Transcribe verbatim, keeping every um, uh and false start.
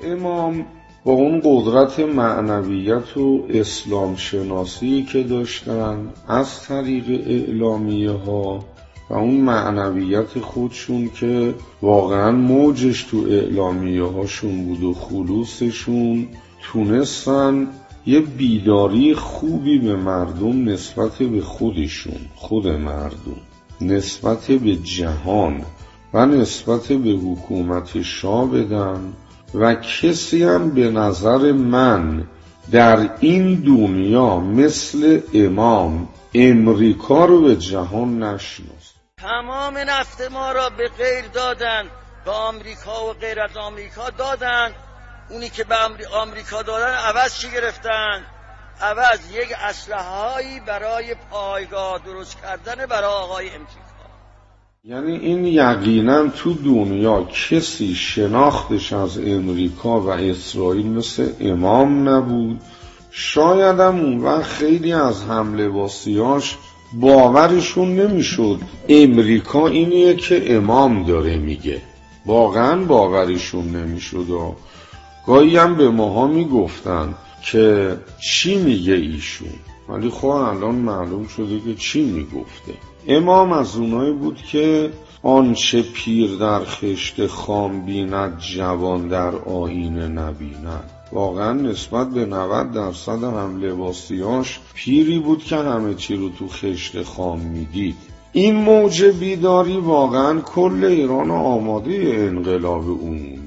امام با اون قدرت معنویت و اسلام شناسی که داشتن از طریق اعلامیه ها و اون معنویت خودشون که واقعا موجش تو اعلامیه هاشون بود و خلوصشون، تونستن یه بیداری خوبی به مردم نسبت به خودشون، خود مردم، نسبت به جهان و نسبت به حکومت شاه بدن و کسی هم به نظر من در این دنیا مثل امام امریکا رو به جهان نشناس. تمام نفت ما را به غیر دادن، به آمریکا و غیر از آمریکا دادن. اونی که به آمریکا دادن عوض چی گرفتن؟ عوض یک اسلحه‌ای برای پایگاه درست کردن برای آقای امریکا. یعنی این یقینا تو دنیا کسی شناختش از امریکا و اسرائیل مثل امام نبود. شاید هم اون وقت خیلی از حمله واسیاش باورشون نمیشد امریکا اینیه که امام داره میگه، واقعا باورشون نمیشد. گاهی هم به ماها میگفتن که چی میگه ایشون، ولی خب الان معلوم شده که چی میگفته. امام از اونایی بود که آنچه پیر در خشت خام بیند جوان در آینه نبیند. واقعا نسبت به نود درصد هم لباسیاش پیری بود که همه چی رو تو خشت خام میدید. این موج بیداری واقعا کل ایران آماده انقلاب عمومی